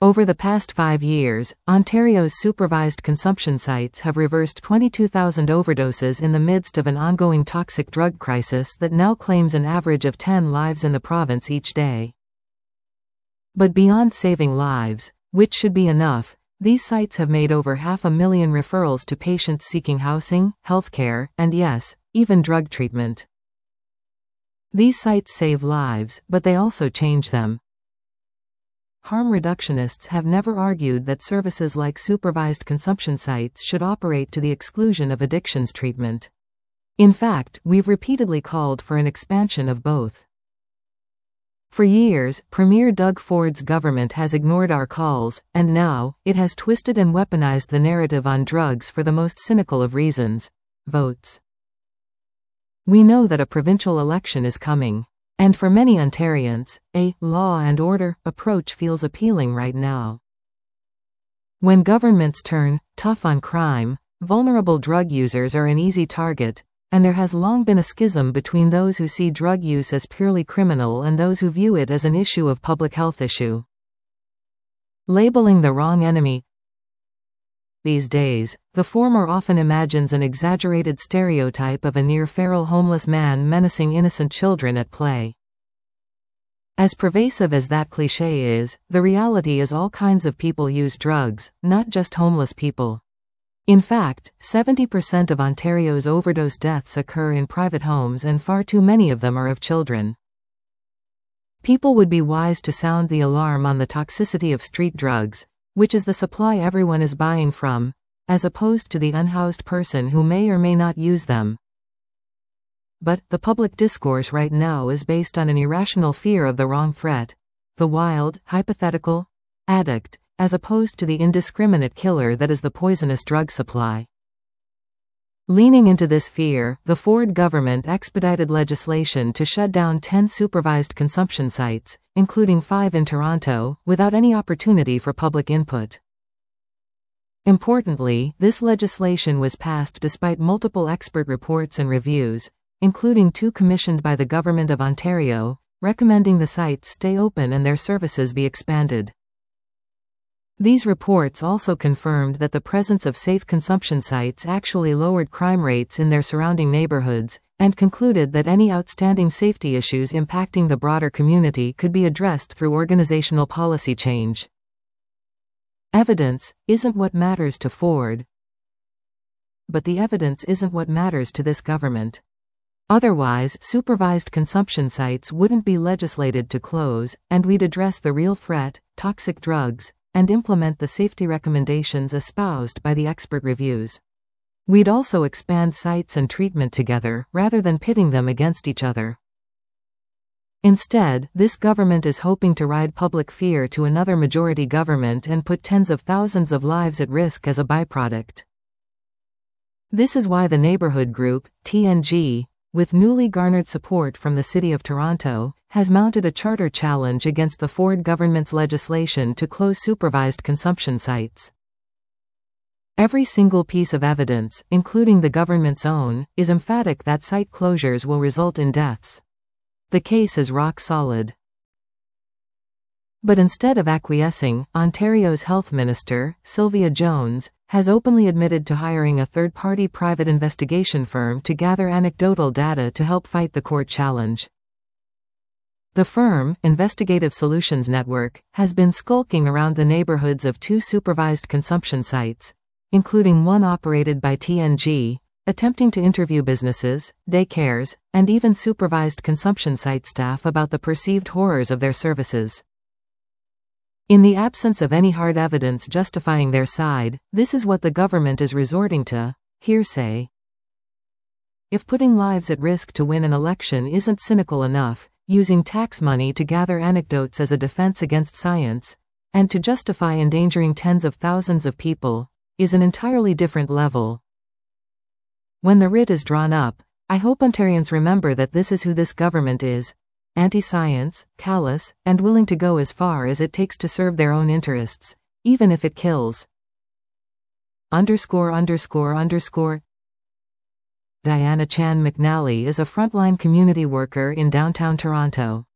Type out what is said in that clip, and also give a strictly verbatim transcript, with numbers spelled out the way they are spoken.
Over the past five years, Ontario's supervised consumption sites have reversed twenty-two thousand overdoses in the midst of an ongoing toxic drug crisis that now claims an average of ten lives in the province each day. But beyond saving lives, which should be enough, these sites have made over half a million referrals to patients seeking housing, healthcare, and yes, even drug treatment. These sites save lives, but they also change them. Harm reductionists have never argued that services like supervised consumption sites should operate to the exclusion of addictions treatment. In fact, we've repeatedly called for an expansion of both. For years, Premier Doug Ford's government has ignored our calls, and now, it has twisted and weaponized the narrative on drugs for the most cynical of reasons: votes. We know that a provincial election is coming. And for many Ontarians, a law and order approach feels appealing right now. When governments turn tough on crime, vulnerable drug users are an easy target, and there has long been a schism between those who see drug use as purely criminal and those who view it as an issue of public health issue. Labeling the wrong enemy. These days, the former often imagines an exaggerated stereotype of a near-feral homeless man menacing innocent children at play. As pervasive as that cliché is, the reality is all kinds of people use drugs, not just homeless people. In fact, seventy percent of Ontario's overdose deaths occur in private homes, and far too many of them are of children. People would be wise to sound the alarm on the toxicity of street drugs, which is the supply everyone is buying from, as opposed to the unhoused person who may or may not use them. But the public discourse right now is based on an irrational fear of the wrong threat, the wild, hypothetical addict, as opposed to the indiscriminate killer that is the poisonous drug supply. Leaning into this fear, the Ford government expedited legislation to shut down ten supervised consumption sites, including five in Toronto, without any opportunity for public input. Importantly, this legislation was passed despite multiple expert reports and reviews, including two commissioned by the Government of Ontario, recommending the sites stay open and their services be expanded. These reports also confirmed that the presence of safe consumption sites actually lowered crime rates in their surrounding neighborhoods, and concluded that any outstanding safety issues impacting the broader community could be addressed through organizational policy change. Evidence isn't what matters to Ford. But the evidence isn't what matters to this government. Otherwise, supervised consumption sites wouldn't be legislated to close, and we'd address the real threat, toxic drugs, and implement the safety recommendations espoused by the expert reviews. We'd also expand sites and treatment together, rather than pitting them against each other. Instead, this government is hoping to ride public fear to another majority government and put tens of thousands of lives at risk as a byproduct. This is why the neighborhood group, T N G, with newly garnered support from the City of Toronto, has mounted a charter challenge against the Ford government's legislation to close supervised consumption sites. Every single piece of evidence, including the government's own, is emphatic that site closures will result in deaths. The case is rock solid. But instead of acquiescing, Ontario's Health Minister, Sylvia Jones, has openly admitted to hiring a third-party private investigation firm to gather anecdotal data to help fight the court challenge. The firm, Investigative Solutions Network, has been skulking around the neighborhoods of two supervised consumption sites, including one operated by T N G, attempting to interview businesses, daycares, and even supervised consumption site staff about the perceived horrors of their services. In the absence of any hard evidence justifying their side, this is what the government is resorting to: hearsay. If putting lives at risk to win an election isn't cynical enough, using tax money to gather anecdotes as a defense against science, and to justify endangering tens of thousands of people, is an entirely different level. When the writ is drawn up, I hope Ontarians remember that this is who this government is: anti-science, callous, and willing to go as far as it takes to serve their own interests, even if it kills. Underscore underscore underscore Diana Chan McNally is a frontline community worker in downtown Toronto.